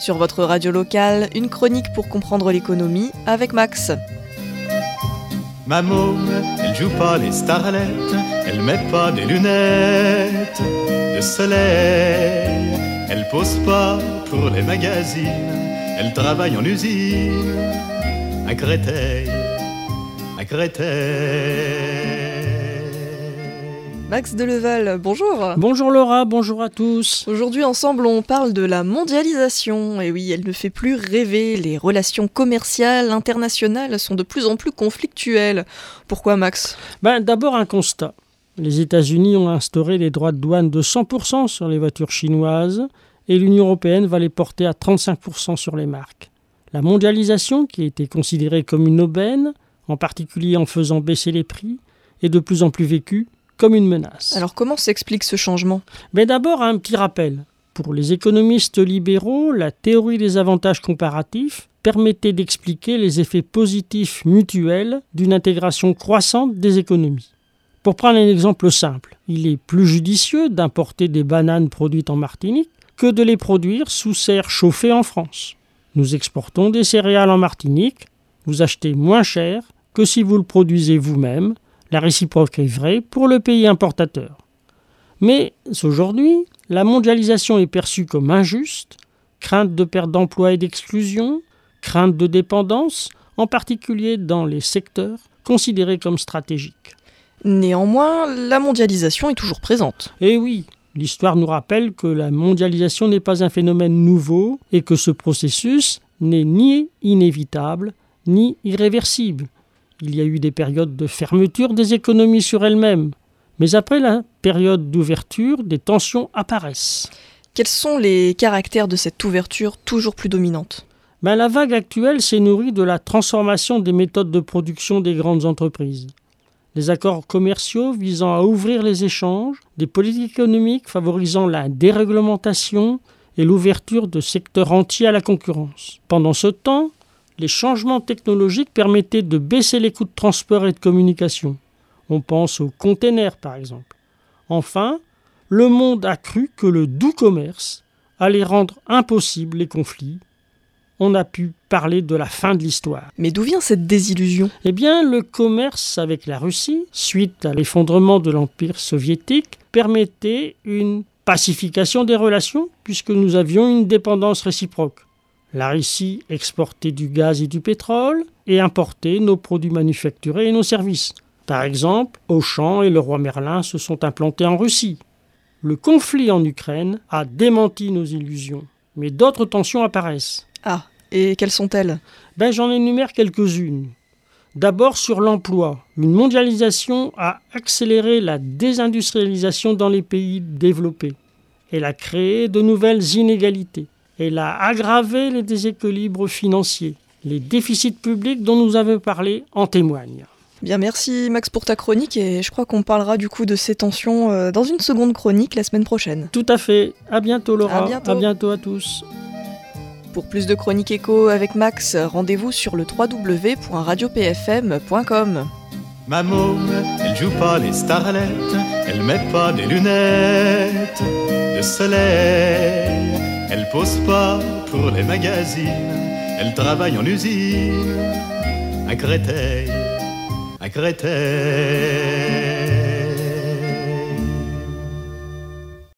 Sur votre radio locale, une chronique pour comprendre l'économie avec Max. Ma môme, elle joue pas les starlettes, elle met pas des lunettes de soleil, elle pose pas pour les magazines, elle travaille en usine à Créteil, à Créteil. Max Deleval, bonjour. Bonjour Laura, bonjour à tous. Aujourd'hui ensemble on parle de la mondialisation. Et oui, elle ne fait plus rêver, les relations commerciales internationales sont de plus en plus conflictuelles. Pourquoi Max ? D'abord un constat. Les États-Unis ont instauré des droits de douane de 100% sur les voitures chinoises et l'Union européenne va les porter à 35% sur les marques. La mondialisation, qui a été considérée comme une aubaine, en particulier en faisant baisser les prix, est de plus en plus vécue comme une menace. Alors comment s'explique ce changement ? D'abord un petit rappel. Pour les économistes libéraux, la théorie des avantages comparatifs permettait d'expliquer les effets positifs mutuels d'une intégration croissante des économies. Pour prendre un exemple simple, il est plus judicieux d'importer des bananes produites en Martinique que de les produire sous serre chauffée en France. Nous exportons des céréales en Martinique, vous achetez moins cher que si vous le produisez vous-même. La réciproque est vraie pour le pays importateur. Mais aujourd'hui, la mondialisation est perçue comme injuste, crainte de perte d'emploi et d'exclusion, crainte de dépendance, en particulier dans les secteurs considérés comme stratégiques. Néanmoins, la mondialisation est toujours présente. Et oui, l'histoire nous rappelle que la mondialisation n'est pas un phénomène nouveau et que ce processus n'est ni inévitable ni irréversible. Il y a eu des périodes de fermeture des économies sur elles-mêmes. Mais après la période d'ouverture, des tensions apparaissent. Quels sont les caractères de cette ouverture toujours plus dominante ? La vague actuelle s'est nourrie de la transformation des méthodes de production des grandes entreprises. Les accords commerciaux visant à ouvrir les échanges, des politiques économiques favorisant la déréglementation et l'ouverture de secteurs entiers à la concurrence. Pendant ce temps, les changements technologiques permettaient de baisser les coûts de transport et de communication. On pense aux containers par exemple. Enfin, le monde a cru que le doux commerce allait rendre impossibles les conflits. On a pu parler de la fin de l'histoire. Mais d'où vient cette désillusion ? Le commerce avec la Russie, suite à l'effondrement de l'Empire soviétique, permettait une pacification des relations puisque nous avions une dépendance réciproque. La Russie exportait du gaz et du pétrole et importait nos produits manufacturés et nos services. Par exemple, Auchan et Leroy Merlin se sont implantés en Russie. Le conflit en Ukraine a démenti nos illusions, mais d'autres tensions apparaissent. Ah, et quelles sont-elles ? J'en énumère quelques-unes. D'abord sur l'emploi. Une mondialisation a accéléré la désindustrialisation dans les pays développés. Elle a créé de nouvelles inégalités. Elle a aggravé les déséquilibres financiers. Les déficits publics dont nous avons parlé en témoignent. Bien, merci Max pour ta chronique et je crois qu'on parlera du coup de ces tensions dans une seconde chronique la semaine prochaine. Tout à fait. À bientôt Laura. À bientôt à tous. Pour plus de chroniques éco avec Max, rendez-vous sur le www.radiopfm.com. Ma môme, elle joue pas les starlettes, elle met pas des lunettes de soleil, elle pose pas pour les magazines, elle travaille en usine à Créteil, à Créteil.